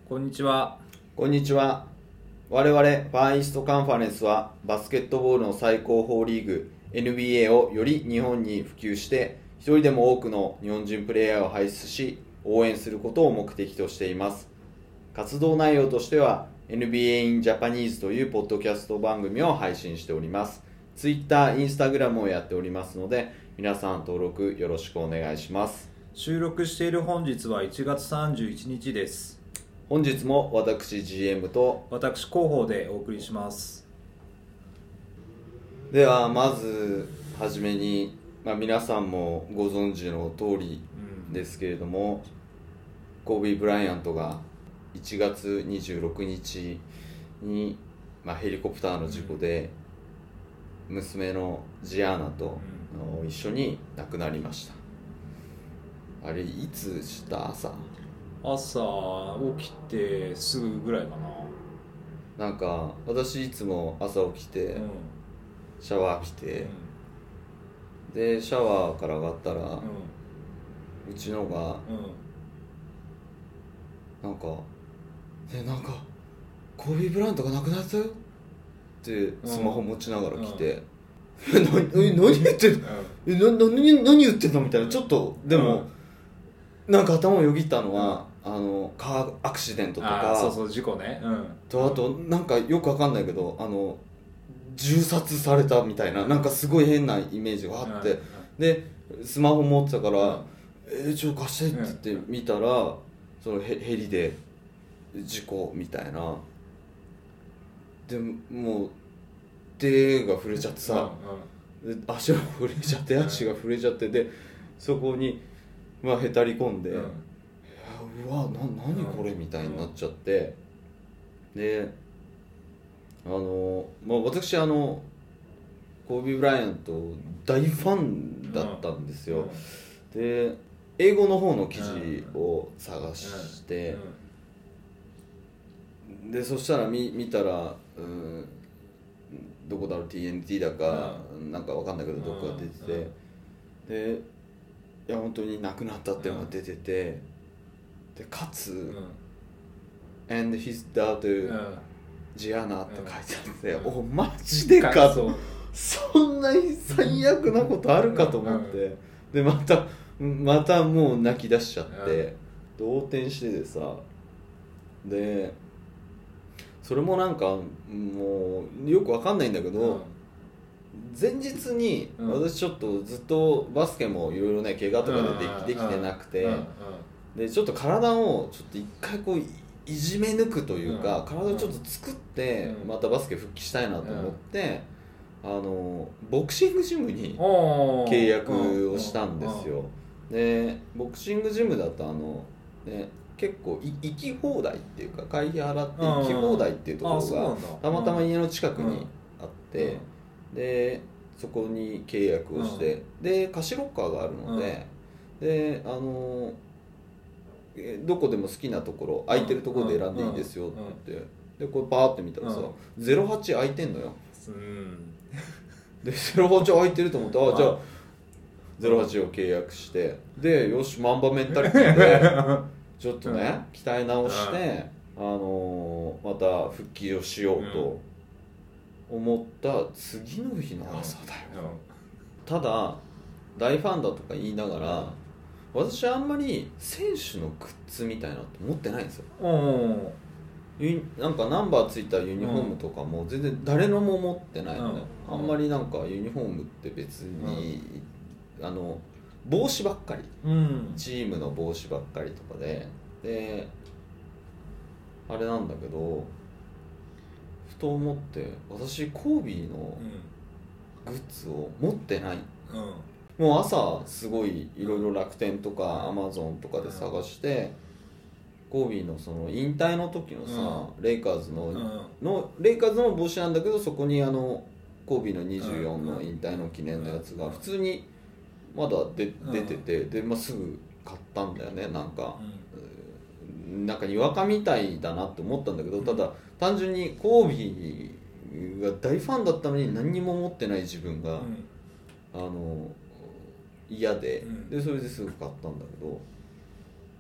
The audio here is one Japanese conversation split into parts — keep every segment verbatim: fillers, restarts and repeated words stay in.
こんにちは。 こんにちは。我々バーイーストカンファレンスはバスケットボールの最高峰リーグ エヌビーエー をより日本に普及して一人でも多くの日本人プレイヤーを輩出し応援することを目的としています。活動内容としては エヌビーエー in Japanese というポッドキャスト番組を配信しております。Twitter、Instagram をやっておりますので皆さん登録よろしくお願いします。 収録している本日はいちがつさんじゅういちにちです。 本日も私 ジーエム と私広報でお送りします。 ではまずはじめに、まあ、皆さんもご存知の通りですけれども、うん、コービー・ブライアントがいちがつにじゅうろくにちに、まあ、ヘリコプターの事故で娘のジアーナと一緒に亡くなりました。あれいつした朝朝起きてすぐぐらいかな。なんか私いつも朝起きて、うん、シャワー浴びて、うん、でシャワーから上がったら、うん、うちのが、うん、なんかえなんかコービー・ブライアントが亡くなったよってスマホ持ちながら来て、うん、え何何言ってんの、うん、えな何何言ってんのみたいな、ちょっとでも、うん、なんか頭をよぎったのは、うん、あのカーアクシデントとか、 そうそう事故ね、うん、 とあとなんかよくわかんないけどあの銃殺されたみたいな、なんかすごい変なイメージがあって、うん、でスマホ持ってたから、うん、えー、ちょっと貸してって言って見たら、うん、そのヘリで事故みたいなでもう手が触れちゃってさ、うんうん、で足が触れちゃって足が触れちゃってでそこにまあへたり込んで、うん、うわな何これみたいになっちゃって、であの、まあ、私あのコービー・ブライアント大ファンだったんですよ、うん、で英語の方の記事を探して、うん、でそしたら 見, 見たら、うん、どこだろう ティーエヌティー だか、うん、なんかわかんないけどどこか出てて、うん、でいや本当に亡くなったっていうのが出てて、でかつ、うん、and his daughter、うんジアナって書いてあって、うん、おマジでかと、そんなに最悪なことあるかと思って、でまたまたもう泣き出しちゃって、動転しててさ、でそれもなんかもうよくわかんないんだけど、うん、前日に私ちょっとずっとバスケもいろいろね怪我とかで で, できてなくて、でちょっと体をちょっと一回こういじめ抜くというか、うん、体をちょっと作って、うん、またバスケ復帰したいなと思って、うん、あのボクシングジムに契約をしたんですよ。でボクシングジムだとあの、ね、結構行き放題っていうか会費払って行き放題っていうところがたまたま家の近くにあって、でそこに契約をして、で貸しロッカーがあるので、であのどこでも好きなところ空いてるところで選んでいいですよって言って、でこれバーって見たらさ、うん、ゼロはち空いてんのよ、うん、でゼロはち空いてると思って、ああじゃあゼロはちを契約して、でよしマンバメンタリティでちょっとね鍛え直して、あのー、また復帰をしようと思った次の日の朝だよ、ただ大ファンだとか言いながら私はあんまり選手のグッズみたいなのって持ってないんですよ。なんかナンバーついたユニフォームとかも全然誰のも持ってないのね、うん、あんまりなんかユニフォームって別に、うん、あの帽子ばっかり、うん、チームの帽子ばっかりとかでであれなんだけどふと思って私コービーのグッズを持ってない、うんもう朝すごいいろいろ楽天とかアマゾンとかで探して、コービーのその引退の時のさ、レイカーズの、のレイカーズの帽子なんだけど、そこにあのコービーのにじゅうよんの引退の記念のやつが普通にまだで出てて、で、まあ、すぐ買ったんだよね。なんか、なんかにわかみたいだなって思ったんだけど、ただ単純にコービーが大ファンだったのに何にも持ってない自分が、あの嫌で、うん、でそれですぐ買ったんだけど、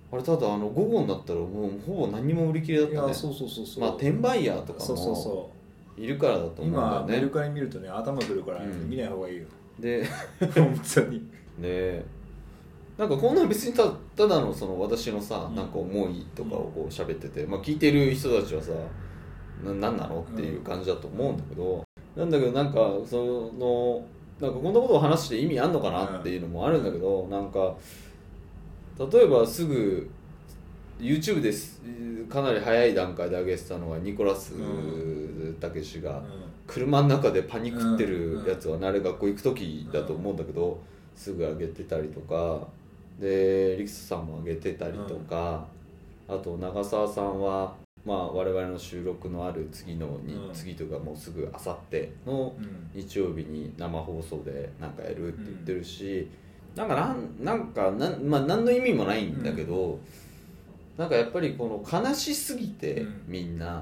あれただあの午後になったらもうほぼ何も売り切れだったね。 いやそうそうそうそう、 まあ転売ヤーとかそうそうもそいるからだと思うんだよね。 今メルカリ見るとね頭くるから、ねうん、 見ない方がいいよで本当にでなんかこんな別に た, ただのその私のさ、 うん、なんか思いとかをこう喋ってて、まあ、聞いてる人たちはさな何なのっていう感じだと思うんだけど、うん、なんだけどなんかそのなんかこんなことを話して意味あんのかなっていうのもあるんだけど、うん、なんか例えばすぐ YouTube ですかなり早い段階で上げてたのがニコラスたけしが車の中でパニクってるやつは慣れ学校行く時だと思うんだけどすぐ上げてたりとかでリクスさんも上げてたりとか、あと長澤さんはまあ我々の収録のある次のに、うん、次というかもうすぐあさっての日曜日に生放送でなんかやるって言ってるし、うん、なんかなんなんかなん、まあ、何の意味もないんだけど、うん、なんかやっぱりこの悲しすぎて、うん、みんな、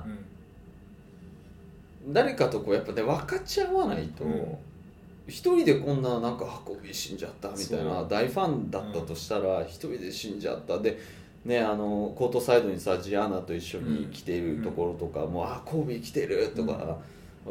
うん、誰かとこうやっぱね分かち合わないと、うん、一人でこんななんかコビー死んじゃったみたいな大ファンだったとしたら一人で死んじゃったでね、あのコートサイドにさジアナと一緒に来ているところとか、うん、もうあコービー来てるとか、うん、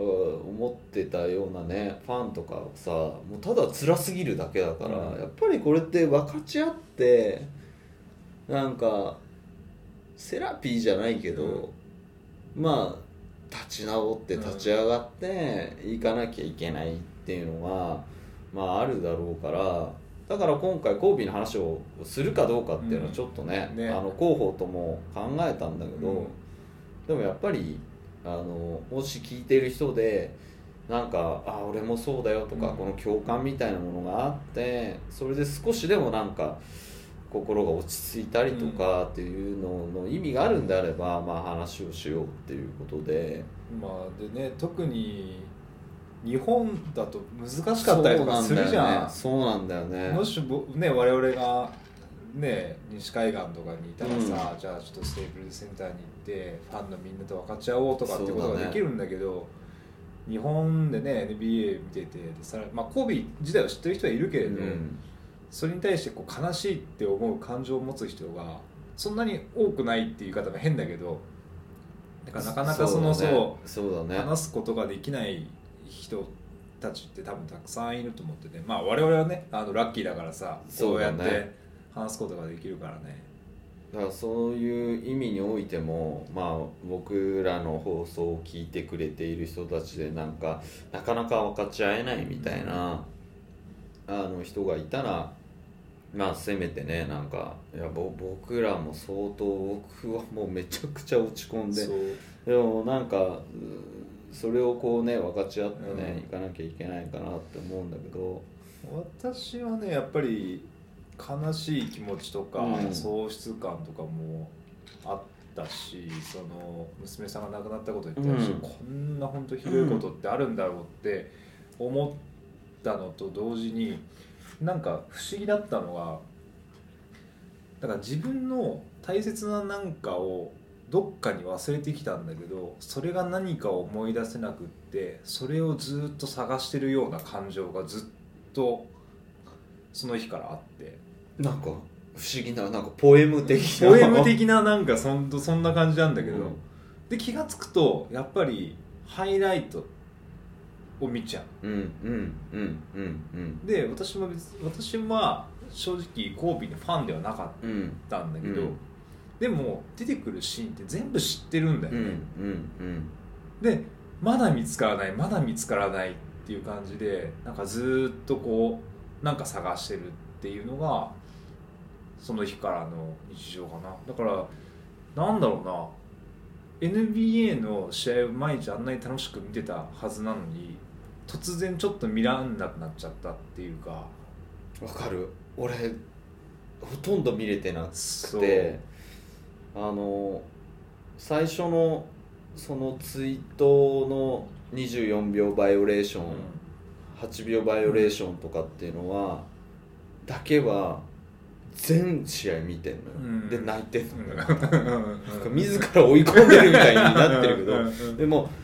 思ってたようなねファンとかさもうただ辛すぎるだけだから、うん、やっぱりこれって分かち合ってなんかセラピーじゃないけど、うん、まあ立ち直って立ち上がっていかなきゃいけないっていうのが、まあ、あるだろうからだから今回コービーの話をするかどうかっていうのはちょっとね、うん、ねあの広報とも考えたんだけど、うん、でもやっぱりあのもし聞いてる人でなんかあ俺もそうだよとか、うん、この共感みたいなものがあってそれで少しでもなんか心が落ち着いたりとかっていうのの意味があるんであれば、まあ、話をしようっていうことでまあでね特に日本だと難しかったりとかするじゃん。 そうなんだよね。 もしぼね我々がね西海岸とかにいたらさ、うん、じゃあちょっとステープルズセンターに行ってファンのみんなと分かち合おうとかってことができるんだけど、ね、日本でね エヌビーエー 見ててでさら、まあ、コービー自体を知ってる人はいるけれど、うん、それに対してこう悲しいって思う感情を持つ人がそんなに多くないっていう言い方が変だけどだからなかなかそのそう、 そうだね、 話すことができない人たちって多分たくさんいると思ってて、まあ我々はねあのラッキーだからさそうやって話すことができるからね。 だからそういう意味においてもまあ僕らの放送を聞いてくれている人たちでなんかなかなか分かち合えないみたいなあの人がいたらまあせめてねなんかいや僕らも相当僕はもうめちゃくちゃ落ち込んででもなんかそれをこうね分かち合ってね、うん、いかなきゃいけないかなって思うんだけど私はねやっぱり悲しい気持ちとか、うん、喪失感とかもあったしその娘さんが亡くなったこと言ってるし、うん、こんな本当ひどいことってあるんだろうって思ったのと同時になんか不思議だったのがだから自分の大切な何かをどっかに忘れてきたんだけどそれが何かを思い出せなくってそれをずっと探してるような感情がずっとその日からあってなんか不思議ななんかポエム的なポエム的ななんかそんそんな感じなんだけど、うん、で気がつくとやっぱりハイライトを見ちゃう、 うんうんうんうんうん、 で私も別私は正直コービーのファンではなかったんだけど、うんうん、でも出てくるシーンって全部知ってるんだよね、うんうんうん、でまだ見つからないまだ見つからないっていう感じでなんかずっとこうなんか探してるっていうのがその日からの日常かな。だからなんだろうな エヌビーエー の試合を毎日あんなに楽しく見てたはずなのに突然ちょっと見らんなくなっちゃったっていうか。 わかる。俺ほとんど見れてなくてあの最初のそのツイートのにじゅうよんびょうバイオレーション、うん、はちびょうバイオレーションとかっていうのはだけは全試合見てんのよ、うん、で泣いてんのよ、うん、なんか自ら追い込んでるみたいになってるけどでも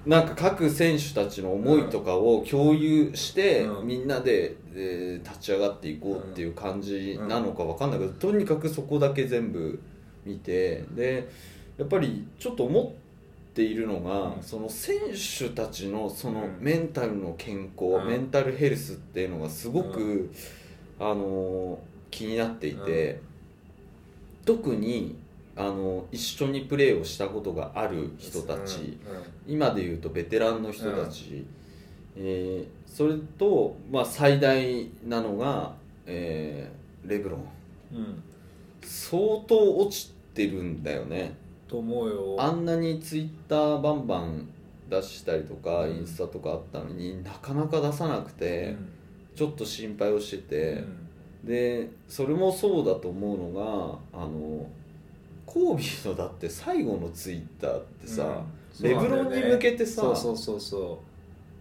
なんか各選手たちの思いとかを共有して、 うん、 みんなで、えー、立ち上がっていこうっていう感じなのか分かんないけど、とにかくそこだけ全部見て、でやっぱりちょっと思っているのが、うん、その選手たちのそのメンタルの健康、うん、メンタルヘルスっていうのがすごく、うん、あの気になっていて、うん、特にあの一緒にプレーをしたことがある人たち、うんうん、今でいうとベテランの人たち、うん、えー、それと、まあ、最大なのが、えー、レブロン、うん、相当落ちてるんだよねと思うよ。 あんなにツイッターバンバン出したりとか、うん、インスタとかあったのになかなか出さなくて、うん、ちょっと心配をしてて、うん、でそれもそうだと思うのが、あのコービーのだって最後のツイッターってさ、うん、レブロンに向けてさ、 そうそうそうそう、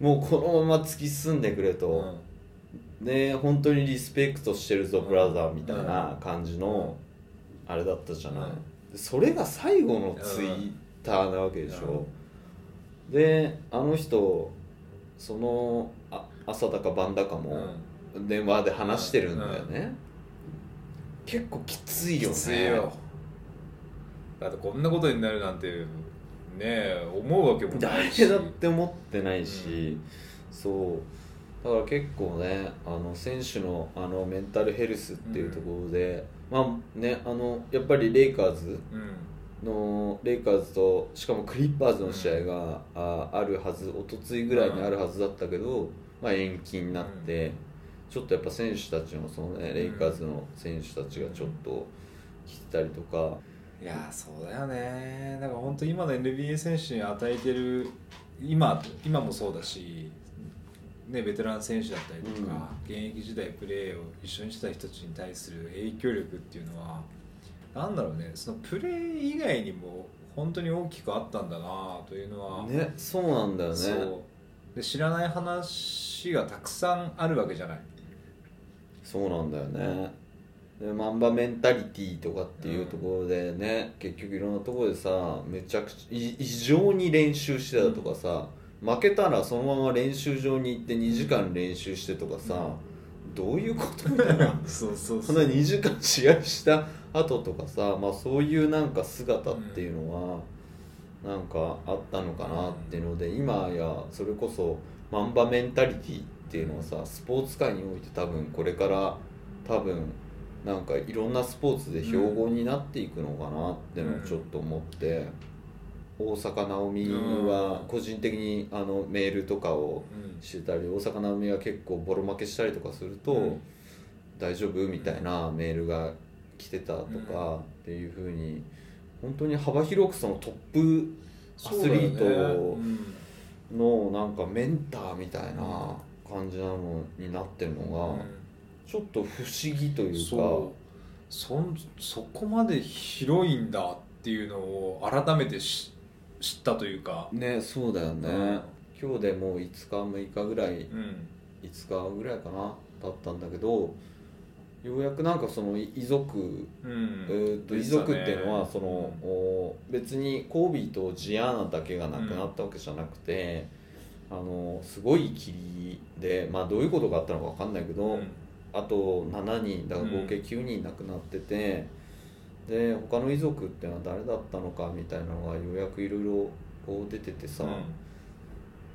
もうこのまま突き進んでくれと、うん、で本当にリスペクトしてるぞ、うん、ブラザーみたいな感じの、うん、あれだったじゃない、うん、それが最後のツイッターなわけでしょ、うん、であの人そのあ朝だか晩だかも電話で話してるんだよね、うんうん、結構きついよね。 きついよ。だってこんなことになるなんてねえ思うわけもないし、 誰だって思ってないし、うん、そうだから結構ね、あの選手のあのメンタルヘルスっていうところで、うん、まあね、あのやっぱりレイカーズの、うん、レイカーズとしかもクリッパーズの試合が、うん、あ, あるはず、一昨日ぐらいにあるはずだったけど、まあ、延期になって、うん、ちょっとやっぱ選手たちのそのね、レイカーズの選手たちがちょっと来てたりとか。 いやそうだよね。だから本当今の エヌビーエー 選手に与えてる 今, 今もそうだし、ね、ベテラン選手だったりとか、うん、現役時代プレーを一緒にしてた人たちに対する影響力っていうのはなんだろうね、そのプレー以外にも本当に大きくあったんだなというのはね、そうなんだよね。 そうで知らない話がたくさんあるわけじゃない。 そうなんだよね。でマンバメンタリティとかっていうところでね、うん、結局いろんなところでさ、めちゃくちゃ異常に練習してたとかさ、うん、負けたらそのまま練習場に行ってにじかん練習してとかさ、うん、どういうことみたいなそうそうそう、そんなにじかん試合した後とかさ、まあ、そういうなんか姿っていうのはなんかあったのかなっていうので、今やそれこそマンバメンタリティっていうのはさ、スポーツ界において多分これから多分なんかいろんなスポーツで標語になっていくのかなってのをちょっと思って、うん、大坂なおみは個人的にあのメールとかをしてたり、うん、大坂なおみが結構ボロ負けしたりとかすると、うん、大丈夫みたいなメールが来てたとかっていう風に本当に幅広くそのトップアスリートのなんかメンターみたいな感じなのになってるのが、うん、ちょっと不思議というか、 そう そ, そこまで広いんだっていうのを改めて知ったというかね。そうだよね、うん、今日でもういつかむいかぐらい、うん、いつかぐらいかなだったんだけど、ようやくなんかその遺族、うん、えー、と遺族っていうのはその、うん、別にコービーとジアーナだけが亡くなったわけじゃなくて、うん、あのすごい霧で、まあ、どういうことがあったのか分かんないけど、うん、あとしちにんだから合計きゅうにん亡くなってて、うん、で他の遺族っていうのは誰だったのかみたいなのがようやくいろいろこう出ててさ、うん、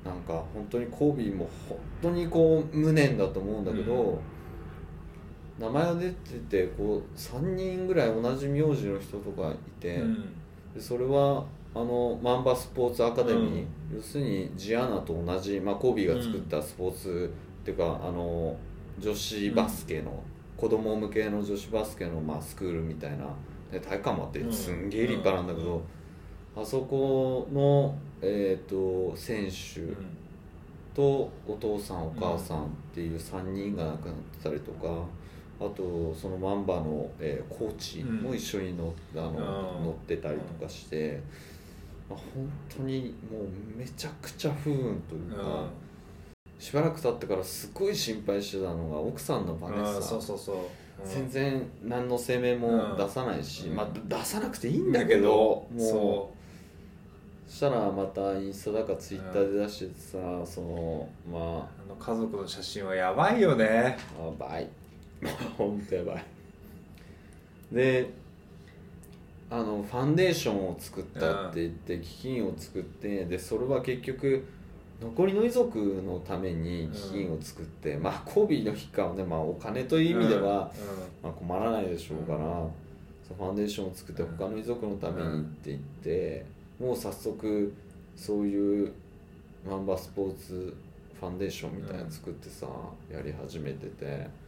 なんか本当にコービーも本当にこう無念だと思うんだけど、うん、名前が出ててこうさんにんぐらい同じ名字の人とかいて、うん、でそれはあのマンバスポーツアカデミー、うん、要するにジアナと同じ、まあ、コービーが作ったスポーツ、うん、っていうかあの女子バスケの、うん、子供向けの女子バスケの、まあ、スクールみたいなで体育館もあってすんげえ立派なんだけど、うん、あそこの、えー、と選手とお父さんお母さんっていうさんにんが亡くなってたりとか、あとそのマンバの、えー、コーチも一緒に乗、うん、あの乗ってたりとかして、まあ、本当にもうめちゃくちゃ不運というか、うん、しばらく経ってからすごい心配してたのが奥さんのバネッサ、 そうそうそう、うん、 全然何の声明も出さないし、うん、まあ、出さなくていいんだけど、もうしたらまたインスタだかツイッターで出しててさ、うん、そのまああの家族の写真はやばいよね。 やばいほんとやばい。であのファンデーションを作ったって言って基金を作って、でそれは結局残りの遺族のために基金を作って、うん、まあコービーの一家はね、まあ、お金という意味では、うん、まあ、困らないでしょうから、うん、そのファンデーションを作って他の遺族のためにって言って、うん、もう早速そういうマンバスポーツファンデーションみたいなの作ってさ、うん、やり始めてて、いやなんか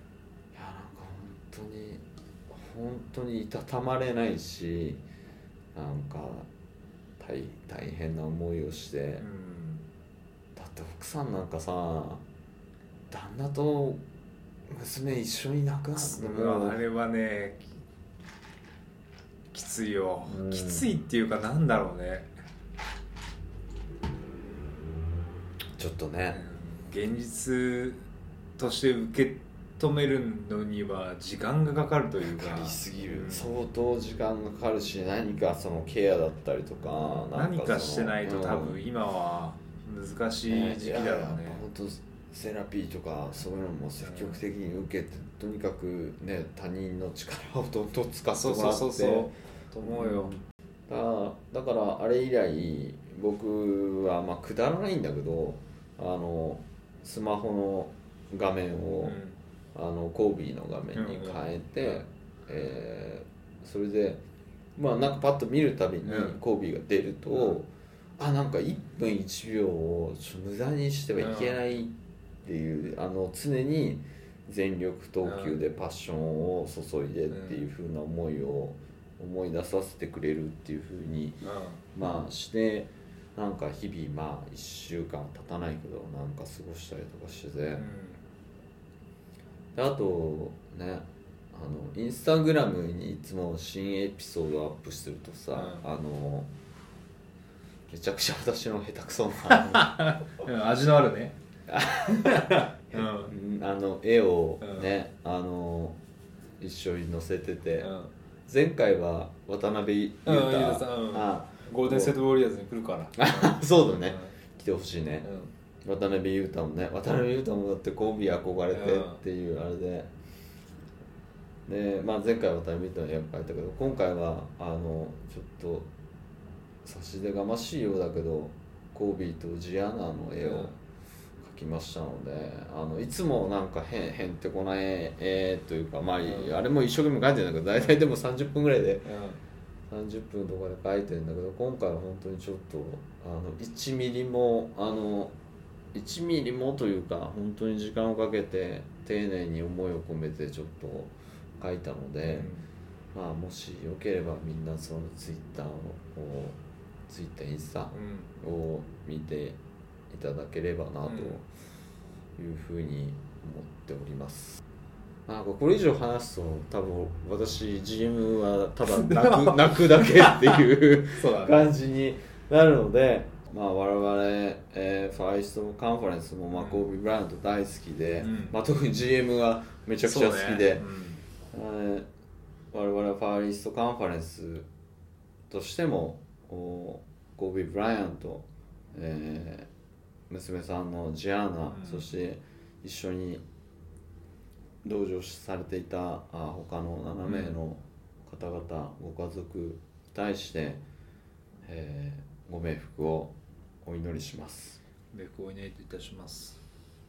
本当に本当にいたたまれないし、なんか 大, 大変な思いをして、うん、だって奥さんなんかさ旦那と娘一緒に亡くなってもあれはねきついよ、うん、きついっていうかなんだろうね、 ちょっとね、 うん、現実として受け止めるのには時間がかかるというか、 かかりすぎる、うん、相当時間がかかるし、何かそのケアだったりとか、 何かしてないと多分今は難しい時期だろうね。 本当セラピーとかそういうのも積極的に受けて、とにかくね他人の力をどんどん使ってもらって、そうそうそうそうと思うよ。 だだからあれ以来僕はまあくだらないんだけど、あのスマホの画面を、うんあのコービーの画面に変えて、うんうんえー、それでまあなんかパッと見るたびにコービーが出ると、うん、あなんかいっぷんいちびょうをちょっと無駄にしてはいけないっていう、うん、あの常に全力投球でパッションを注いでっていう風な思いを思い出させてくれるっていう風に、うん、まあしてなんか日々まあいっしゅうかん経たないけどなんか過ごしたりとかしてて、うんあとね、あのインスタグラムにいつも新エピソードアップするとさ、うん、あのめちゃくちゃ私の下手くそな味のあるね、 うん、あの絵をね、うん、あの一緒に載せてて、うん、前回は渡辺裕太、うん、 あゴールデンセットウォリアーズに来るからそうだね、来てほしいね、渡辺裕太もね渡辺裕太もだってコンビ憧れてっていうあれで、で、まあ、前回渡辺裕太の絵を描いたけど今回はあのちょっと差し出がましいようだけどコービーとジアナの絵を描きましたので、あのいつもなんかへんへんてこない絵というか、まあ、あれも一生懸命描いてるんだけど大体でもさんじゅっぷんぐらいでさんじゅっぷんとかで描いてるんだけど、今回は本当にちょっとあのいちミリもあのいちミリもというか本当に時間をかけて丁寧に思いを込めてちょっと書いたので、うん、まあもしよければみんなそのツイッターをツイッターインスタを見ていただければなというふうに思っております。なんかこれ以上話すと多分私 ジーエム はただ泣く泣くだけっていう感じになるので。まあ、我々、えー、ファーイストカンファレンスも、まあ、コービー・ブライアント大好きで、うんまあ、特に ジーエム がめちゃくちゃ好きで、ねうんえー、我々はファーイストカンファレンスとしてもコービー・ブライアント、えー、娘さんのジアナ、うん、そして一緒に同乗されていたあ他のななめいの方々、ご家族に対して、えー、ご冥福をお祈りします。 冥福をお祈りいたします。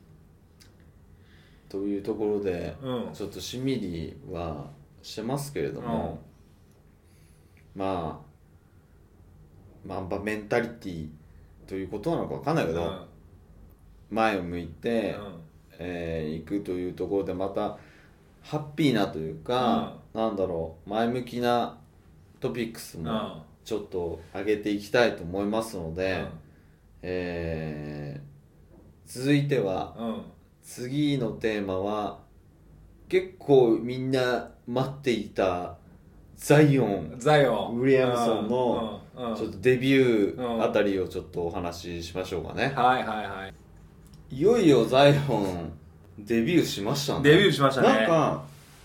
というところで、うん、ちょっとしんみりはしてますけれども、うん、まあまあメンタリティということなのか分かんないけど、うん、前を向いて、うんえー、行くというところでまたハッピーなというか、うん、なんだろう前向きなトピックスもちょっと上げていきたいと思いますので、うんえー、続いては、うん、次のテーマは結構みんな待っていたザイオンザイオンウィリアムソンのちょっとデビューあたりをちょっとお話ししましょうかね、 うん、はいはいはいいよいよザイオンデビューしましたね。 デビューしましたね。 なんか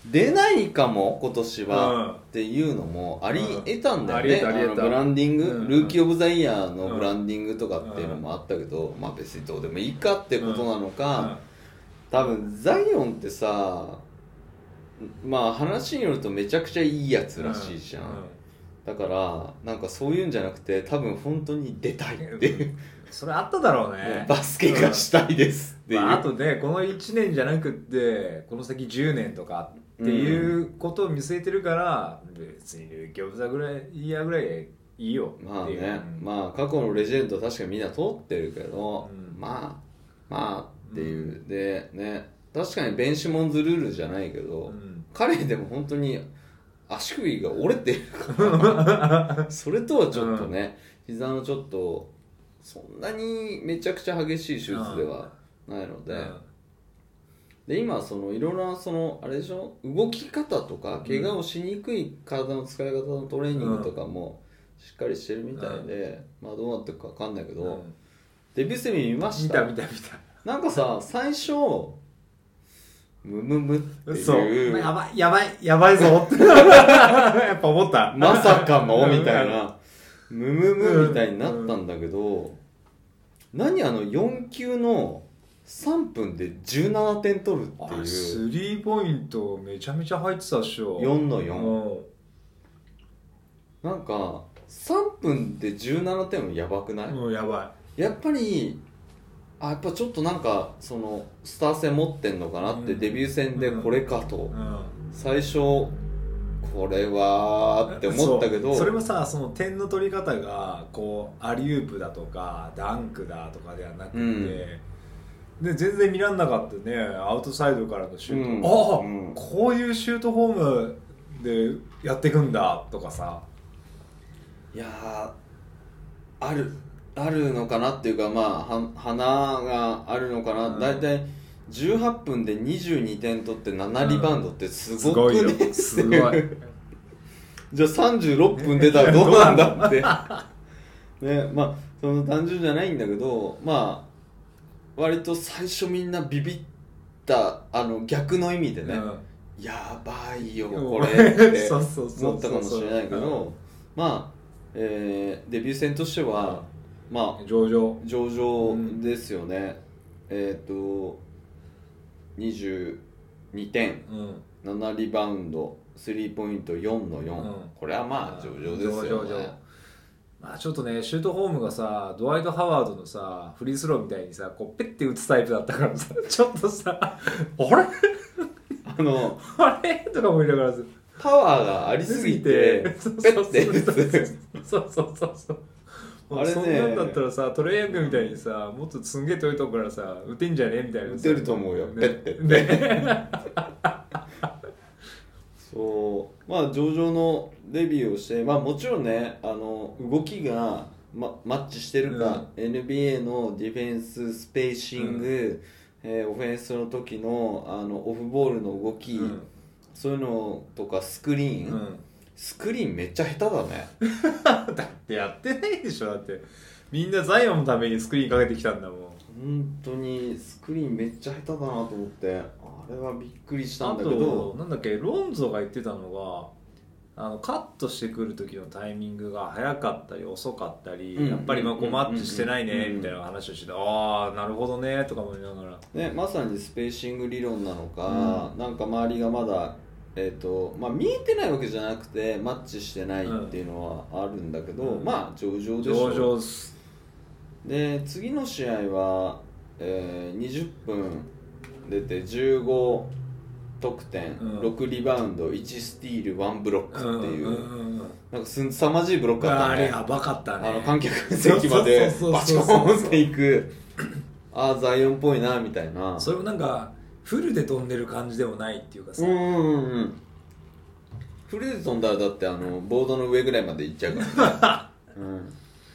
出ないかも今年は、 うんっていうのもあり得たんだよね、 うんあり得たあり得たあのブランディング、 うんルーキー・オブ・ザ・イヤーのブランディングとかっていうのもあったけど、まあ別にどうでもいいかってことなのか、多分ザイオンってさ、まあ話によるとめちゃくちゃいいやつらしいじゃん、 うんうんだからなんかそういうんじゃなくて多分本当に出たいっていうそれあっただろうね。 バスケがしたいですっていう、 まあ、あとねこのいちねんじゃなくってこの先じゅうねんとかっていうことを見据えてるから、うん、別にルーキーオブザぐらいいやぐらいいいよっていう。 まあね、 うんまあ過去のレジェンド確かにみんな通ってるけど、 うんまあまあっていう、うん、でね確かにベンシモンズルールじゃないけど、うん、彼でも本当に足首が折れてるからそれとはちょっとね、うん、膝のちょっとそんなにめちゃくちゃ激しい手術ではないので、うん、で今そのいろんなそのあれでしょ動き方とか怪我をしにくい体の使い方のトレーニングとかもしっかりしてるみたいで、うん、まあどうなってるか分かんないけど、うん、デビューセミ見ました？ 見た見た見た。 なんかさ最初ムムムっていうそうやばいやばいやばいぞってやっぱ思ったまさかのみたいなムムムみたいになったんだけど、うんうん、何あのよん級のさんぷんでじゅうななてん取るっていうスリーポイントめちゃめちゃ入ってたっしょ。 よんのよん、なんかさんぷんでじゅうななてんもやばくない？ うんやばい。やっぱりあやっぱちょっとなんかそのスター性持ってんのかなって、うん、デビュー戦でこれかと、うん、最初これはって思ったけどそ, それもさその点の取り方がこうアリウープだとかダンクだとかではなくて、うん、で全然見らんなかったねアウトサイドからのシュート、うん、ああ、うん、こういうシュートフォームでやっていくんだとかさ。 いやーあるあるのかなっていうかまあは花があるのかな、うん、だいたいじゅうはっぷんでにじゅうにてん取ってななリバウンドってすごくね、うん、すごいよすごいじゃあさんじゅうろっぷん出たらどうなんだってねまあその単純じゃないんだけどまあ割と最初みんなビビったあの逆の意味でね、うん、やばいよこれって思ったかもしれないけどまあ、えー、デビュー戦としては、うん、まあ上々 上々ですよね、うん、えっ、ー、とにじゅうにてん、うん、ななリバウンドスリーポイントよんのよん、うん、これはまあ上々ですよね。上々上々 まあ、ちょっとねシュートフォームがさドワイト・ハワードのさフリースローみたいにさこうペッて打つタイプだったからさちょっとさあれあのあれとか思いながらパワーがありすぎてペッて打つそうそうそうそうあれね、そんなんだったらさトレイヤングみたいにさもっとすんげえ遠いとこからさ打てんじゃねえみたいな。 打てると思うよ、ね、ペッてねそうまあ上々のデビューをして、まあ、もちろんねあの動きが、ま、マッチしてるか、うん、エヌビーエー のディフェンススペーシング、うんえー、オフェンスの時の、あのオフボールの動き、うん、そういうのとかスクリーン、うんスクリーンめっちゃ下手だねだってやってないでしょ。だってみんなザイオンのためにスクリーンかけてきたんだもん。 本当にスクリーンめっちゃ下手だなと思ってあれはびっくりしたんだけど。 あとなんだっけロンゾが言ってたのがあのカットしてくる時のタイミングが早かったり遅かったり、うん、やっぱりまあこうマッチしてないねみたいな話をして、うん、ああなるほどねとか思いながら、 ね、まさにスペーシング理論なのか、うん、なんか周りがまだえーとまあ、見えてないわけじゃなくてマッチしてないっていうのはあるんだけど、うん、まあ上々でしょ。 上々すで次の試合は、えー、にじゅっぷん出てじゅうご得点、うん、ろくリバウンドいちスティールいちブロックっていう、うんうんうん、なんかすさまじいブロックだったね。 あれやばかったね。 あの観客席までバチコーンっていくああザイオンっぽいなみたいな。 それもなんかフルで飛んでる感じでもないっていうかさ、 うんうんうん、フルで飛んだらだってあのボードの上ぐらいまで行っちゃうからね、うん、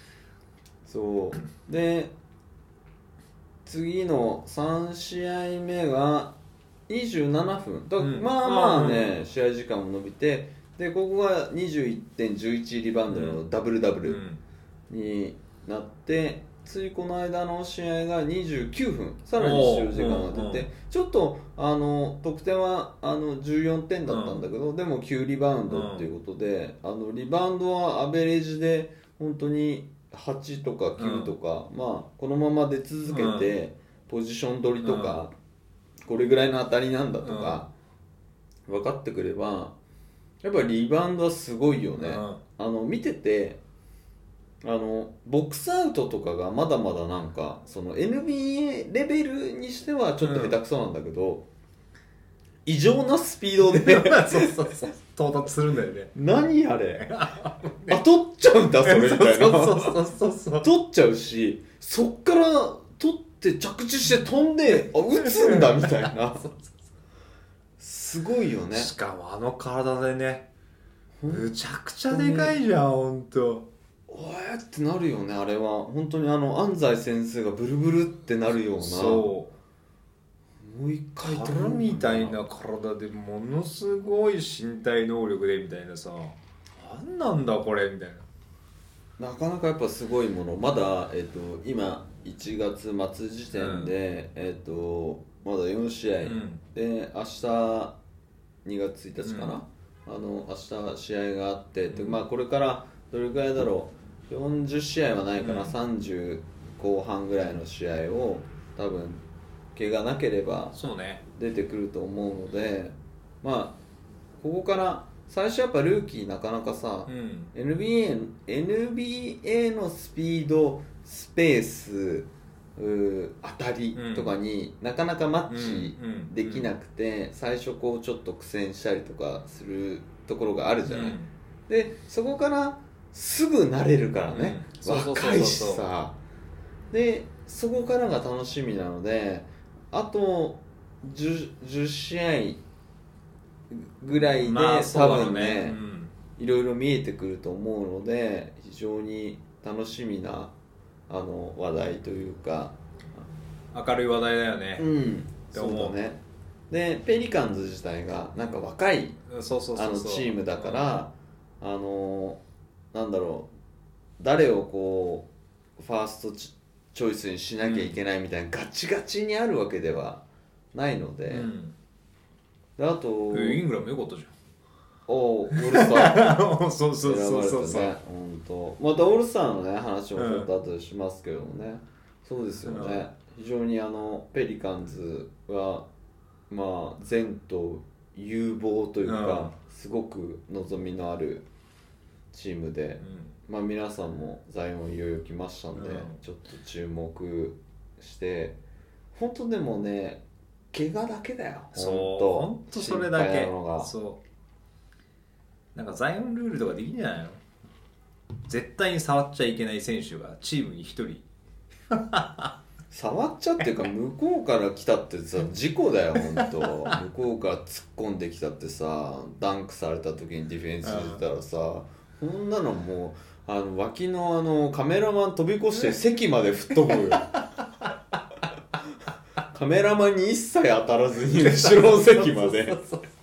そうで次のさん試合目がにじゅうななふんだ、うん、まあまあね、うん、試合時間も伸びてでここがにじゅういってんじゅういちリバウンドのダブルダブルになってついこの間の試合がにじゅうきゅうふんさらに使用時間が出て、 うんうん、 ちょっとあの得点はあのじゅうよんてんだったんだけど、うん、でもきゅうリバウンドっていうことで、うん、あのリバウンドはアベレージで本当にはちとかきゅうとか、うん、まあこのまま出続けて、うん、ポジション取りとか、うん、これぐらいの当たりなんだとか、うん、分かってくればやっぱりリバウンドはすごいよね、うん、あの見ててあのボックスアウトとかがまだまだなんかその エヌビーエー レベルにしてはちょっと下手くそなんだけど、うん、異常なスピードでそうそうそう到達するんだよね。 何あれあ取っちゃうんだそれみたいなそうそうそうそう取っちゃうしそっから取って着地して飛んであ打つんだみたいなすごいよね。 しかもあの体でねむちゃくちゃでかいじゃんほんと。 おえってなるよね。あれは本当にあの安西先生がブルブルってなるような。そうもう一回虎みたいな体でものすごい身体能力でみたいなさ何なんだこれみたいな。なかなかやっぱすごいものまだ、えー、と今いちがつまつ時点で、うんえー、とまだよんしあい、うん、で明日にがつついたちかな、うん、あの明日試合があって、うん、まあこれからどれくらいだろうよんじゅうしあいはないかな、うん、さんじゅう後半ぐらいの試合を多分怪我なければ出てくると思うので、まあここから最初やっぱルーキーなかなかさ、うん、エヌビーエー, エヌビーエー のスピードスペース当たりとかになかなかマッチできなくて最初こうちょっと苦戦したりとかするところがあるじゃない、うん、でそこからすぐ慣れるからね、うん、若いしさでそこからが楽しみなのであと 10, 10試合ぐらいで、まあ、多分ね、うん、いろいろ見えてくると思うので非常に楽しみなあの話題というか明るい話題だよね。うん、 そうだね。でペリカンズ自体がなんか若いチームだから、うん、あのなんだろう誰をこうファーストチチョイスにしなきゃいけないみたいな、うん、ガチガチにあるわけではないので、うん、であとイングラムよかったじゃん。 おオールスターそうそうそうそうそう、 ね、本当またオールスターのね話もちょっと後でしますけどもね、うん、そうですよね、うん、非常にあのペリカンズはまあ前途有望というか、うん、すごく望みのあるチームで、うん、まあ皆さんもザイオンいよいよ来ましたんで、うん、ちょっと注目して本当でもね怪我だけだよそう本当それだけそうなんかザイオンルールとかできんじゃないの。絶対に触っちゃいけない選手がチームにひとり触っちゃっていうか向こうから来たってさ事故だよ本当向こうから突っ込んできたってさダンクされた時にディフェンスしてたらさこんなのもうあの脇のあのカメラマン飛び越して席まで吹っ飛ぶよカメラマンに一切当たらずに後ろの席まで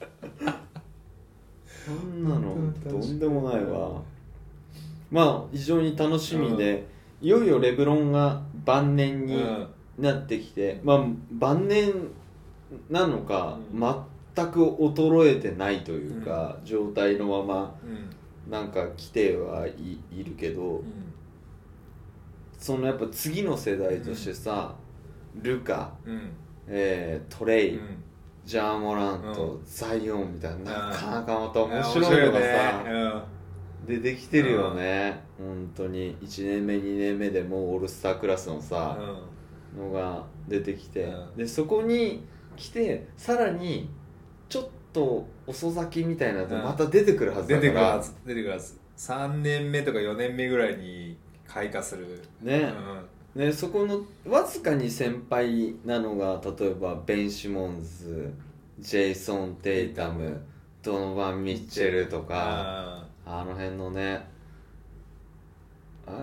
そんなのとんでもないわ。まあ非常に楽しみで、うん、いよいよレブロンが晩年になってきて、うん、まあ晩年なのか、うん、全く衰えてないというか、うん、状態のまま、うん、なんか来てはい、いるけど、うん、そのやっぱ次の世代としてさ、うん、ルカ、うんえー、トレイ、うん、ジャーモラント、うん、ザイオンみたいななかなかまた面白いのがさ、ねうん、出てきてるよね、うん、本当にいちねんめにねんめでもうオールスタークラスのさ、うん、のが出てきて、うん、でそこに来てさらにちょっと遅咲きみたいなのまた出てくるはずだから、うん、出てくるはず出てくるはずさんねんめとかよねんめぐらいに開花するね、うん、ねそこのわずかに先輩なのが例えばベン・シモンズ、ジェイソン・テイタム、ドノバン・ミッチェルとか あ, あの辺のねあ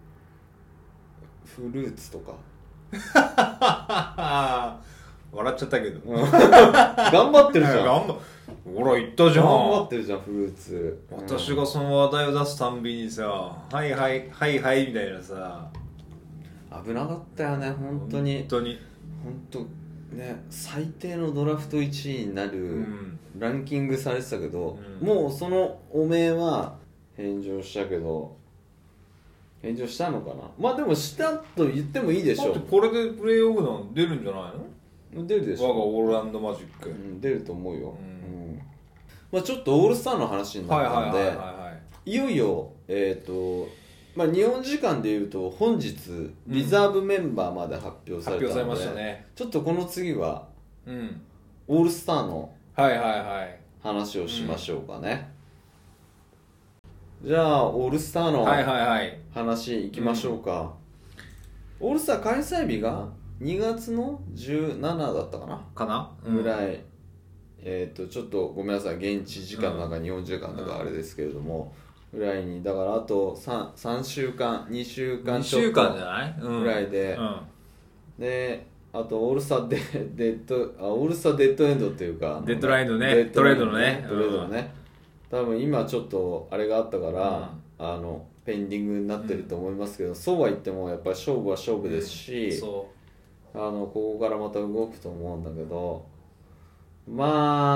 フルーツとか笑っちゃったけど頑張ってるじゃん頑張ほら言ったじゃん。 頑張ってるじゃんフルーツ。 私がその話題を出すたんびにさ、はいはいはいはいみたいなさ、 危なかったよね本当に。 本当に本当ね、最低のドラフトいちいになる、 うん、 ランキングされてたけど、 うん、 もうそのおめえは返上したけど、返上したのかな。まあでもしたと言ってもいいでしょ。 だってこれでプレーオフなん出るんじゃないの？ 出るでしょ。 我がオーランドマジック、 うん、出ると思うよ、 うんうん、まあ、ちょっとオールスターの話になったんで、 はいはいはいはいはい、 いよいよえっ、とまあ日本時間でいうと本日リザーブメンバーまで発表されたので、 発表されましたね。 ちょっとこの次はうん、 オールスターのはいはいはい話をしましょうかね、うん、じゃあオールスターのはいはいはい話いきましょうか、うん、オールスター開催日がにがつのじゅうしちだったかなかな、 うん、ぐらい、えっ、ー、とちょっとごめんなさい現地時間の中、うん、日本時間とかあれですけれども、ぐらいにだからあと 3, 3週間にしゅうかんちょっとぐらいで、うん、であとオールスターデデッドあオールスターデッドエンドっていうかデッドラインのねトレードのねトレードのね、うん、多分今ちょっとあれがあったから、うん、あのペンディングになってると思いますけど、うん、そうは言ってもやっぱり勝負は勝負ですし、うん、そうあのここからまた動くと思うんだけど、ま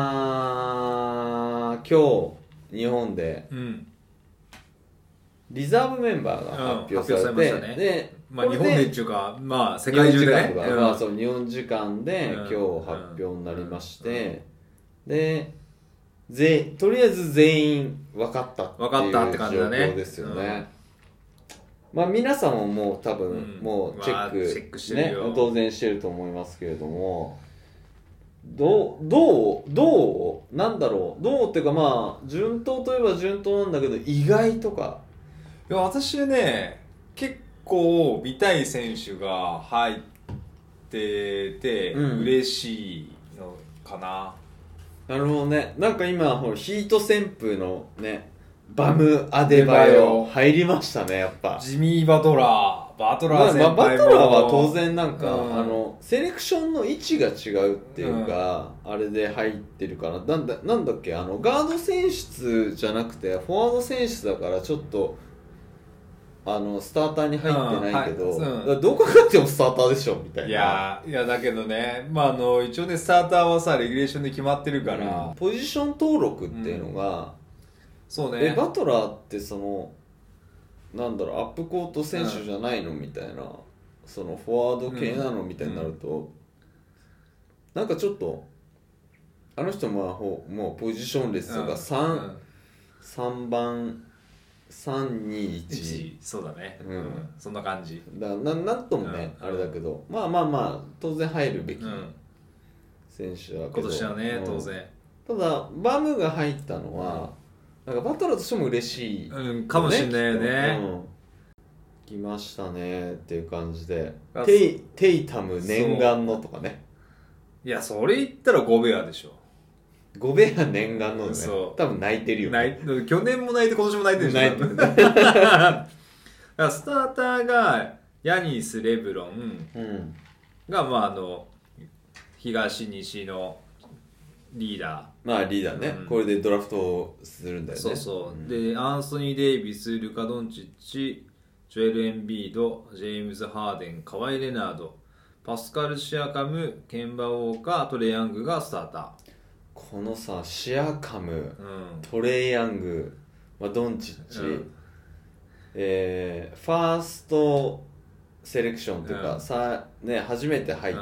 あ今日日本で、うんリザーブメンバーが発表されて、うん、発表されましたね。で、 まあ日本でっていうか、まあ世界中でね、 日本時間とか、うん、まあそう日本時間で今日発表になりまして、うん、で、ぜとりあえず全員分かったっていう状況ですよね。うん、まあ皆さんももう多分、うん、もうチェック、まあ、チェックしてるよね、当然してると思いますけれども、どうどうどうなんだろうどうっていうかまあ順当といえば順当なんだけど意外とか。 いや私はね結構見たい選手が入ってて嬉しいのかな、 うん、なるほどね。なんか今ほらヒート旋風のねバム・アデバヨ入りましたね。やっぱジミー・バトラーバトラー先輩も、 まあ、バトラーは当然なんか、うん、あのセレクションの位置が違うっていうか、うん、あれで入ってるからなんだ、なんだっけあのガード選出じゃなくてフォワード選出だからちょっとあのスターターに入ってないけど、うんはいうん、どこかってもスターターでしょみたいな。 いやいやだけどね、まあ、あの一応ねスターターはさレギュレーションで決まってるから、 うん、ポジション登録っていうのが、うん、そうねえバトラーってそのなんだろうアップコート選手じゃないの、うん、みたいなそのフォワード系なの、うん、みたいになると、うん、なんかちょっとあの人ももうポジションレスが 3,、うん、さんばんさんにいちそうだね、うんうん、そんな感じだななんともね、うん、あれだけどまあまあまあ当然入るべき選手だけど、 今年はね、うん、当然ただバムが入ったのは、うん、なんかバトラーとしても嬉しい、ねうん、かもしんないよね、うん、 来ましたねっていう感じでテイ、テイタム念願のとかね。 いやそれ言ったらゴベアでしょ。 ゴベア念願のね、多分泣いてるよ、 ね、泣い去年も泣いて今年も泣いてるでしょ。泣いてるねだからスターターがヤニス・レブロンが、うん、まああの東西のリーダーまあリーダーね、うん、これでドラフトをするんだよね。 そうそう、うん、でアンソニー・デイビス、ルカ・ドンチッチ、ジョエル・エンビード、ジェームズ・ハーデン、カワイ・レナード、パスカル・シアカム、ケンバ・ウォーカー、トレイ・ヤングがスターター。 このさシアカム、うん、トレイ・ヤング、まあ、ドンチッチ、うんえー、ファーストセレクションというか、うんさね、初めて入って、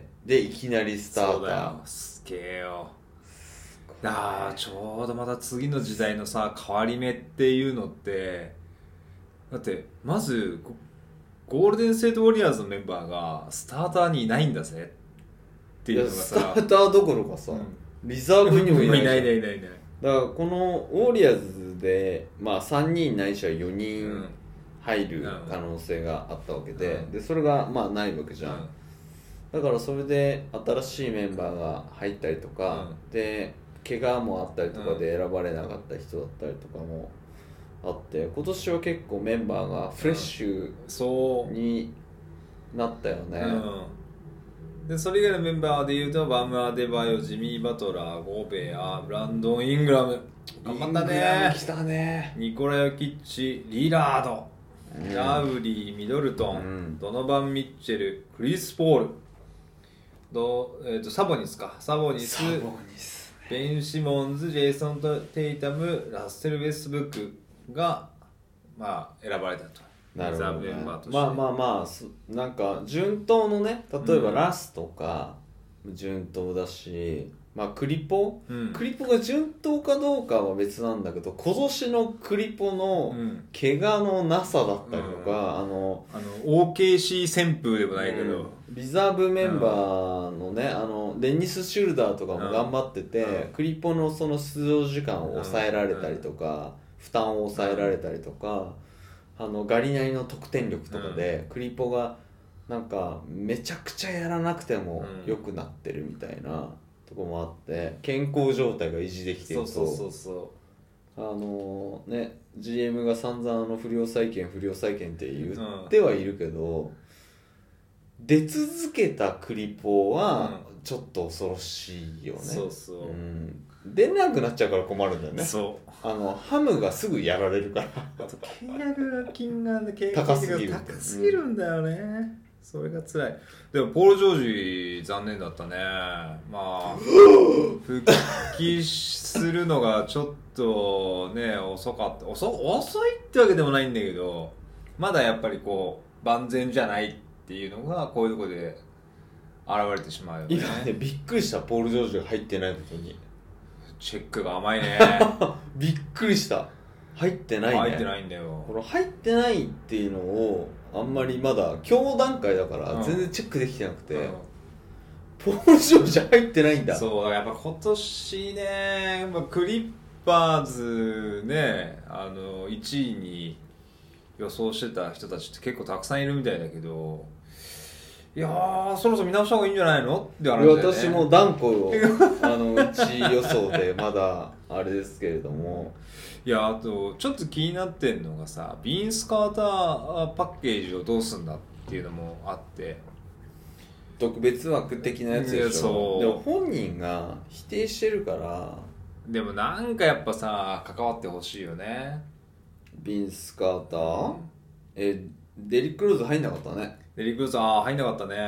うん、でいきなりスターター。そうだよすげえよ。あちょうどまた次の時代のさ変わり目っていうのってだってまずゴールデンステートウォリアーズのメンバーがスターターにいないんだぜっていうのがさスターターどころかさ、うんリザーブにもいないじゃん。いないいないいない。だからこのウォリアーズで、まあ、さんにんないしはよにん入る可能性があったわけで、うん、でそれがまあないわけじゃん、うん、だからそれで新しいメンバーが入ったりとか、うん、で怪我もあったりとかで選ばれなかった人だったりとかもあって今年は結構メンバーがフレッシュになったよね、うんでそれ以外のメンバーでいうとバム・アデバヨ、ジミー・バトラー、ゴベア、ブランドン・イングラム、頑張ったね。 来たね。 ニコラ・ヨキッチ、リラード、うん、ラウリー、ミドルトン、うん、ドノバン・ミッチェル、クリス・ポール、ど、えー、とサボニスか、サボニス、 サボニスね、 ベン・シモンズ、ジェイソン・テイタム、ラッセル・ウェストブックが、まあ、選ばれたと。 なるほど、ね、まあまあまあなんか順当のね、例えばラスとか順当だし、うん、まあクリポ、うん、クリポが順当かどうかは別なんだけど、今年のクリポの怪我のなさだったりとか、うん、あのあの オーケーシー 旋風でもないけど、うん、 リザーブメンバーのね、あのデニス・シュルダーとかも頑張ってて、うん、クリポのその出場時間を抑えられたりとか、負担を抑えられたりとか、あのガリナリの得点力とかで、うん、クリポがなんかめちゃくちゃやらなくても良くなってるみたいなとこもあって、健康状態が維持できてると、 そうそうそうそうあのね ジーエム が散々あの不良債権不良債権って言ってはいるけど、うん、出続けたクリポはちょっと恐ろしいよね、うん、 そうそう、 うん、出なくなっちゃうから困るんだよね。 そうあのハムがすぐやられるから契約金が高すぎる高すぎるんだよね、うん、それが辛い。でもポール・ジョージ残念だったね。まあ復帰するのがちょっとね遅かった。遅遅いってわけでもないんだけど、まだやっぱりこう万全じゃないっていうのがこういうところで現れてしまうよね。 今ねびっくりした、ポール・ジョージが入ってないことに。 チェックが甘いねびっくりした。入ってないね。 入ってないんだよ。 この入ってないっていうのをあんまりまだ今日段階だから全然チェックできてなくて、うんうん、ポール・ジョージ入ってないんだ。 そうやっぱ今年ね、まあ、クリッパーズね、あのいちいに予想してた人たちって結構たくさんいるみたいだけど、いやーそろそろ見直した方がいいんじゃないのって話だよね。 私も断固をあのいちい予想でまだあれですけれどもいやあとちょっと気になってんのがさ、ビンス・カーターパッケージをどうすんだっていうのもあって、 特別枠的なやつでしょ。でも本人が否定してるから。 でもなんかやっぱさ関わってほしいよね。 ビンス・カーター、うん、えデリック・ローズ入んなかったね。 デリック・ローズあ入んなかったね。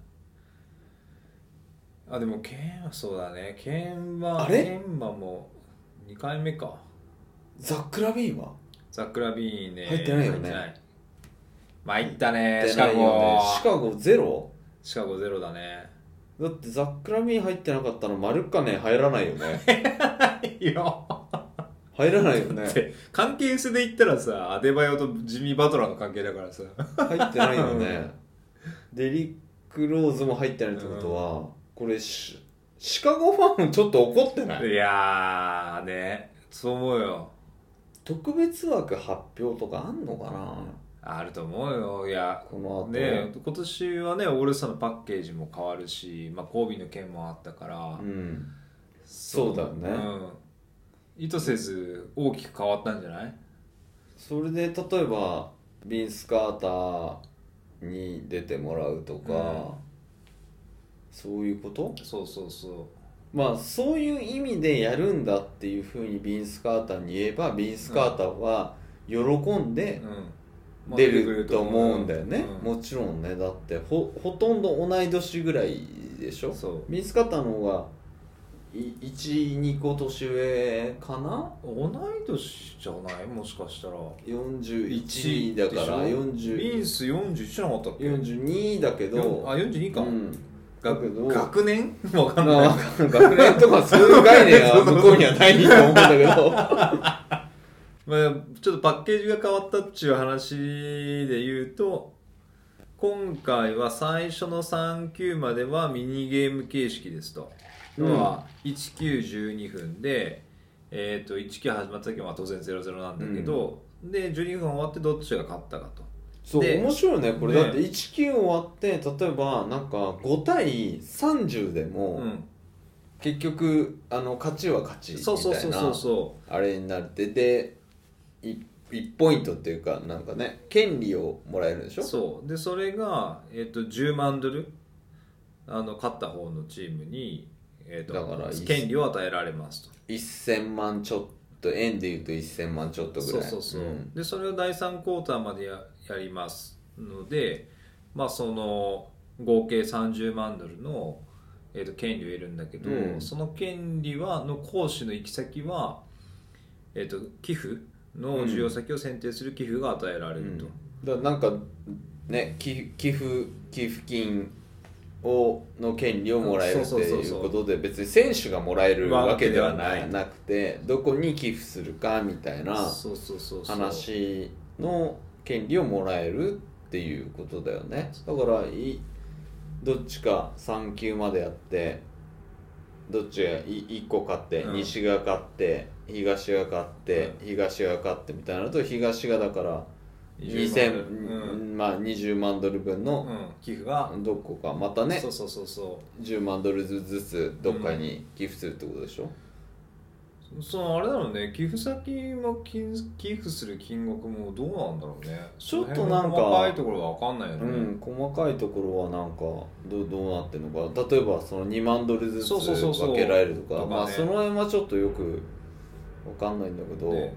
あでもケンはそうだね、ケンはあれケンはもうにかいめか。 ザック・ラビーンはザック・ラビーンね入ってないよね。 参ったねシカゴ。 シカゴゼロシカゴゼロだね。 だってザック・ラビーン入ってなかったのマルカネ入らないよねいや入らないよね。 関係性で言ったらさ、アデバヨとジミー・バトラーの関係だからさ入ってないよねデリック・ローズも入ってないってことは、うん、これシカゴファンちょっと怒ってない？ いやーね、そう思うよ。 特別枠発表とかあんのかな。 あると思うよ。いやこの後ね、今年はねオールスターのパッケージも変わるし、まあ、コービーの件もあったから、 うん、そうだよね、うん、 意図せず大きく変わったんじゃない？それで例えばビンス・カーターに出てもらうとか、うん、そういうこと？ そうそうそう、 まあそういう意味でやるんだっていうふうにビンス・カーターに言えば、ビンス・カーターは喜んで、うん出ると思うんだよね、うん、もちろんね。だって ほ, ほとんど同い年ぐらいでしょ。 そうビンス・カーターの方がいち、にこ年上かな。 同い年じゃない？もしかしたらよんじゅういちだからよんじゅうビンスよんじゅういちじゃなかったっけ？ よんじゅうにだけど、 あよんじゅうにか、うん、 だけど学年わかんない学年とかそういう概念は向こうにはないと思うんだけどまあ、ちょっとパッケージが変わったっていう話で言うと、今回は最初のさん球まではミニゲーム形式ですと、うん、は いちきゅうじゅうにふんで、えー、といち球始まった時は当然 ゼロゼロ なんだけど、うん、でじゅうにふん終わってどっちが勝ったかと。 そう面白いねこれ、ね、だっていち球終わって例えばなんかごたいさんじゅうでも、うん、結局あの勝ちは勝ちみたいなあれになってていちポイントっていうかなんかね権利をもらえるでしょ。 そうでそれが、えー、とじゅうまんドルあの勝った方のチームに、えー、とだから権利を与えられますと。 せんまんちょっと、円でいうとせんまんちょっとぐらい。 そうそうそう、 うん、 でそれをだいさんクォーターまで や, やりますので、まあその合計さんじゅうまんドルの、えー、と権利を得るんだけど、うん、その権利はの行使の行き先は、えー、と寄付の需要先を選定する寄付が与えられると、 うん、だからなんかね、寄付寄付金をの権利をもらえるっていうことで、別に選手がもらえるわけではないなくて、どこに寄付するかみたいな話の権利をもらえるっていうことだよね。だからいどっちかさん級までやって、どっちがいっこ勝って、うん、西が勝って東が勝って、うん、東が勝ってみたいなのと、東がだからにせん、うん、まあにじゅうまんドル分の寄付がどこかまたね、 そうそうそうそうじゅうまんドルずつどっかに寄付するってことでしょ。 うん、そのあれだろうね、寄付先も寄付する金額もどうなんだろうね。 ちょっとなんか細かいところは分かんないよね。 うん、細かいところはなんかど う, どうなってるのか。例えばそのにまんドルずつ分けられるとか、そうそうそうそう、まあその辺はちょっとよく分かんないんだけど、ね、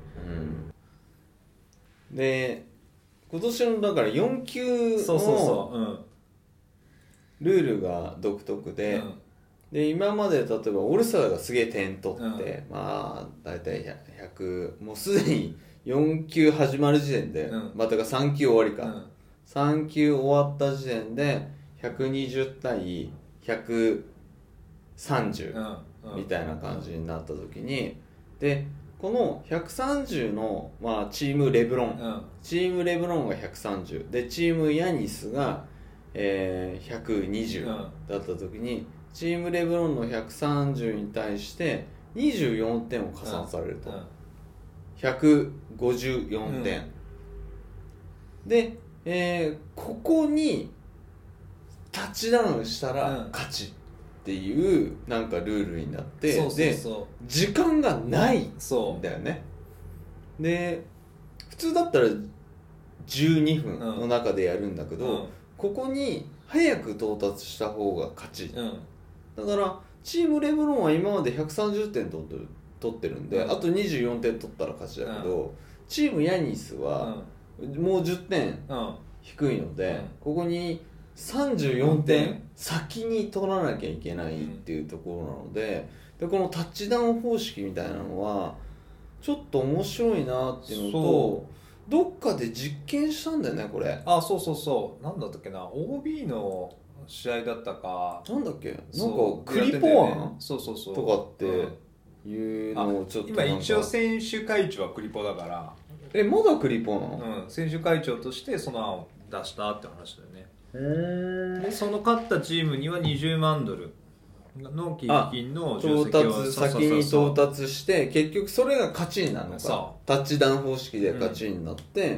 うん、で今年のだからよん級のルールが独特で、うん、で今まで例えばオールスターがすげえ点取って、うん、まあ大体ひゃく、もうすでによん級始まる時点で、うん、まあだからさん級終わりか、うん、さん級終わった時点でひゃくにじゅう対ひゃくさんじゅうみたいな感じになった時に、でこのひゃくさんじゅうの、まあ、チームレブロン、うん、チームレブロンがひゃくさんじゅうでチームヤニスが、えー、ひゃくにじゅうだった時に、うん、チームレブロンのひゃくさんじゅうに対してにじゅうよんてんを加算されると、うんうん、ひゃくごじゅうよんてん、うん、で、えー、ここにタッチダウンしたら勝ち、うんっていうなんかルールになって、そうそうそう、で時間がないんだよね。で普通だったらじゅうにふんの中でやるんだけど、うん、ここに早く到達した方が勝ち、うん、だからチームレブロンは今までひゃくさんじゅってん取ってる、取ってるんで、うん、あとにじゅうよんてん取ったら勝ちだけど、うん、チームヤニスはもうじゅってん低いので、うん、ここにさんじゅうよんてん先に取らなきゃいけないっていうところなので、でこのタッチダウン方式みたいなのはちょっと面白いなっていうのと、どっかで実験したんだよねこれ。 あ、そうそうそう、なんだったっけな、 オービー の試合だったか、 なんだっけ、なんかクリポアン、 そうそうそうとかっていうのをちょっと今一応選手会長はクリポだから、 えまだクリポなの、うん、選手会長としてその案を出したって話だよね。でその勝ったチームにはにじゅうまんドルの寄付金の到達先に到達して、結局それが勝ちになるのか、タッチダウン方式で勝ちになって、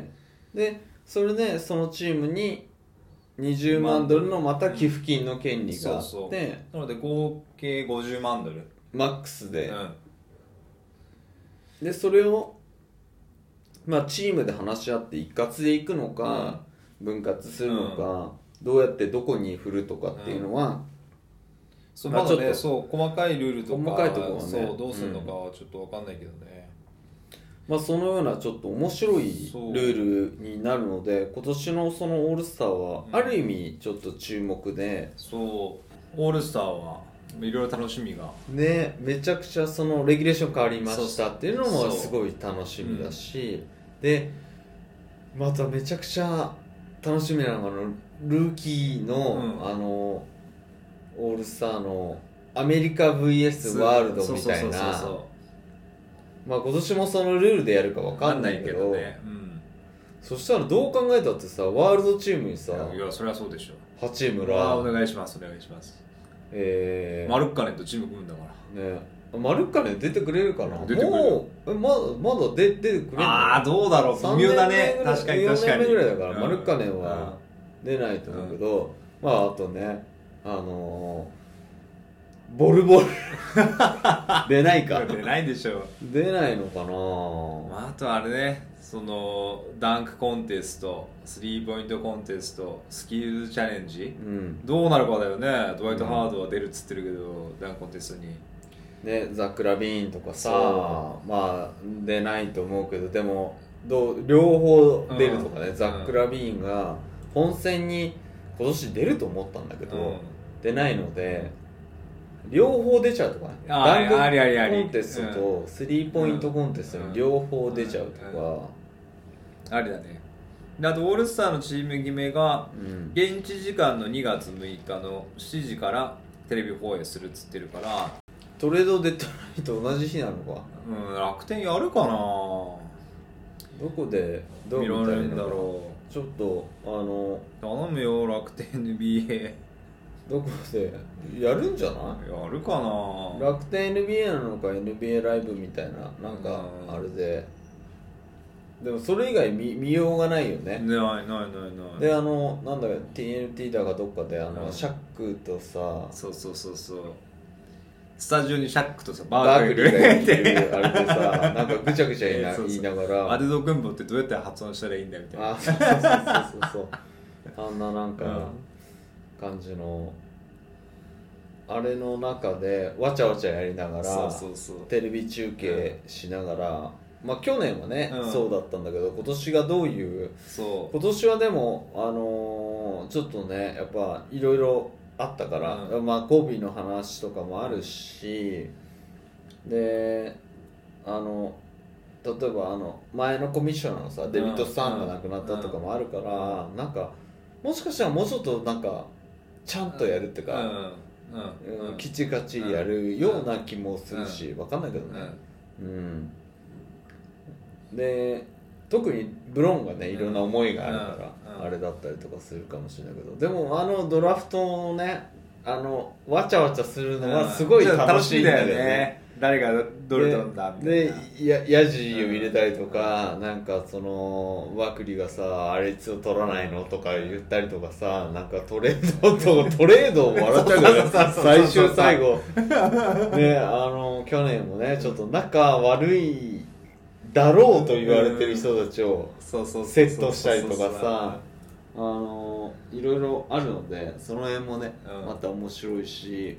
うん、でそれでそのチームににじゅうまんドルのまた寄付金の権利があって、そうそう、 なので合計ごじゅうまんドルマックスで、うん、でそれをまあチームで話し合って一括でいくのか、うん、分割するのか、うん、どうやってどこに振るとかっていうのは、うん、 そうまあ、まだね、そう細かいルールとか細かいところはね、 そうどうするのかはちょっと分かんないけどね、 うん、まあそのようなちょっと面白いルールになるので、今年のそのオールスターはある意味ちょっと注目で、 うん、そうオールスターはいろいろ楽しみがね、めちゃくちゃそのレギュレーション変わりましたっていうのもすごい楽しみだし、うん、でまためちゃくちゃ楽しみなのがルーキーの、うん、あのオールスターのアメリカ ブイエス ワールドみたいな、まあ今年もそのルールでやるか分かんないけど、ね、うん、そしたらどう考えたってさ、ワールドチームにさ、 いやそれはそうでしょ、 八村、 あお願いしますお願いします、 えー、 マルッカネとチーム組むんだからね。マルッカネ出てくれるかな。 出てくれる。 もうまだまだ出てくれるの。 ああどうだろう、微妙だね。確かに確かに。 よねんめぐらいだから、うん、マルッカネは出ないと思うけど、うん、まああとね、あのボルボル出ないか出ないでしょ。 出ないのかな、 まあ、あとあれね、そのダンクコンテスト、スリーポイントコンテスト、スキルチャレンジ、 うん、 どうなるかだよね。ドワイト・ハードは出るっつってるけど、ダンクコンテストにね、ザック・ラビーンとかさ、まあ出ないと思うけど、でもどう両方出るとかね、うん、ザック・ラビーンが本戦に今年出ると思ったんだけど、うん、出ないので両方出ちゃうとかね、ダンクコンテストとスリーポイントコンテストに両方出ちゃうとか、うんうんうん、 あれだね。あとオールスターのチーム決めが現地時間のにがつむいかのしちじからテレビ放映するっつってるから、 トレードデッドラインと同じ日なのか。 うん、楽天やるかな。 どこでどう見たらいいんだろう。ちょっとあの頼むよ楽天 エヌビーエー どこでやるんじゃない？ やるかな。 楽天 エヌビーエー なのか エヌビーエー ライブみたいな、なんかあれで、でもそれ以外 見, 見ようがないよね。 ないないないない。 であのなんだか ティーエヌティー だかどっかであの、うん、シャックとさ、 そうそうそうそう、スタジオにシャックとさバーグリーがいるあれでさ、なんかぐちゃぐちゃ言い な, そうそう言いながら、 アデド軍部ってどうやって発音したらいいんだみたいな、 あそうそうそうそうそうあんななんか、うん、感じのあれの中でわちゃわちゃやりながら、そうそうそうテレビ中継しながら、うん、まあ去年はね、うん、そうだったんだけど、今年がどういう、そう今年はでもあのー、ちょっとねやっぱいろいろあったから、うん、まあコビーの話とかもあるし、であの例えばあの前のコミッショナーのさ、デビッド・スターンが亡くなったとかもあるから、うん、なんかもしかしたらもうちょっとなんかちゃんとやるっていうか、うんうんうん、きちかちやるような気もするし、分かんないけどね、うん、で特にブロンがねいろんな思いがあるから、うん、あれだったりとかするかもしれないけど、でもあのドラフトのねあのわちゃわちゃするのはすごい楽しいんだよね、うん、ね誰がどれ取るんだみたいなで、やヤジを入れたりとか、うん、なんかそのワクリがさあれいつ取らないのとか言ったりとかさ、なんかトレードとトレードを笑っちゃうから最終最後ね、あの去年もねちょっと仲悪いだろうと言われてる人たちをセットしたりとかさ、あのいろいろあるので、その辺もね、うん、また面白いし、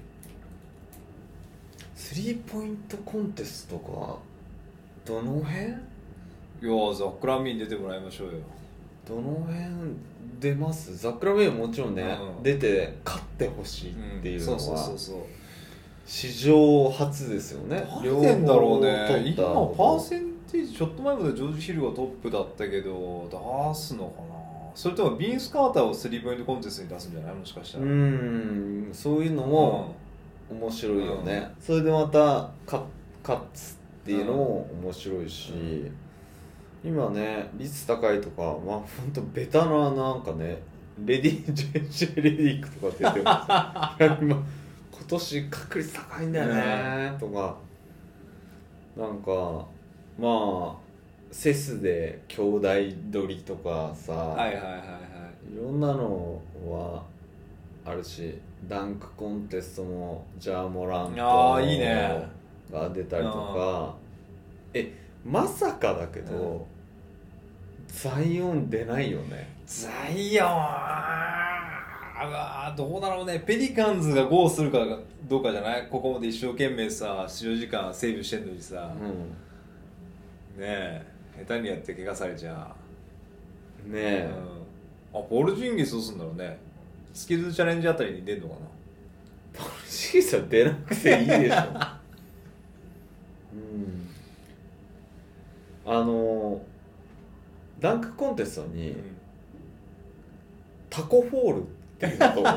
スリーポイントコンテストかどの辺？いやザックラミン出てもらいましょうよ。 どの辺出ます？ザックラミンももちろんね、うん、出て勝ってほしいっていうのは、うん、そうそうそうそう史上初ですよね。 両方取っただろうね。今パーセンテージちょっと前までジョージ・ヒルがトップだったけど出すのかな。それともビンス・カーターをスリーポイントコンテストに出すんじゃない？もしかしたら。うーん、そういうのも面白いよね、うん、それでまた勝つっていうのも面白いし、うん、今ね率高いとか、まあほんとベタななんかねレディジェジェレディックとかって言ってます今年確率高いんだよね、うん、とかなんかまあセスで兄弟撮りとかさ、はいはいはいはい、いろんなのはあるし、ダンクコンテストもジャーモラントが出たりとか、えまさかだけど、うん、ザイオン出ないよね。 ザイオンはどうだろうね。ペリカンズがゴーするかどうかじゃない。ここまで一生懸命さ使用時間セーブしてんのにさ、うん、ねえ下手にやって怪我されちゃうねえ、 うん、あポール・ジンギスどうすんだろうね。スキルズチャレンジあたりに出るのかな。 ポール・ジンギスは出なくていいでしょうんあのダンクコンテストに、うん、タコフォールっていうと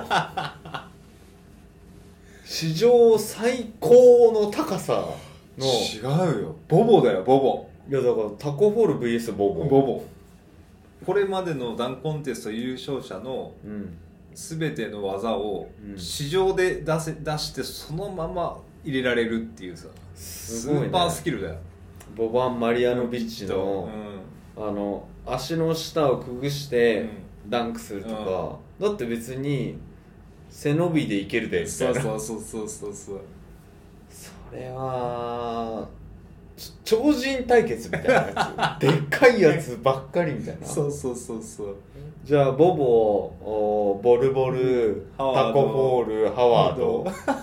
史上最高の高さの違うよボボだよボボ。 いやだからタコフォール ブイエス ボボボボ。これまでのダンクコンテスト優勝者の全ての技を市場で出せ出してそのまま入れられるっていうさ、スーパースキルだよ。 ボバン・マリアノビッチの、うん、あの足の下をくぐしてダンクするとか、うん、だって別に背伸びでいけるでみたそいうな。 そうそうそうそうそうそれはち超人対決みたいなやつでっかいやつばっかりみたいな。 そうそうそうそうじゃあボボおボルボルタコフォールハワード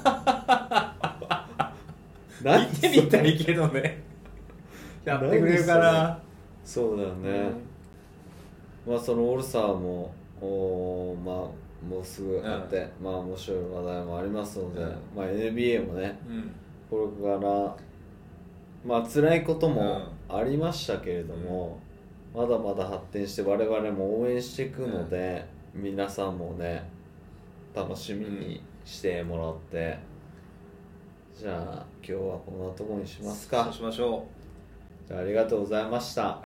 見てみたいけどねやってくれるかな。 そうだよね、うん、まあそのオールスターもおまあもうすぐあって、うん、まあ面白い話題もありますので、うん、まあ エヌビーエー もね、うん、これからまあ辛いこともありましたけれども、うん、まだまだ発展して我々も応援していくので、うん、皆さんもね楽しみにしてもらって、うん、じゃあ今日はこんなところにしますか。 そうしましょう。 じゃあありがとうございました。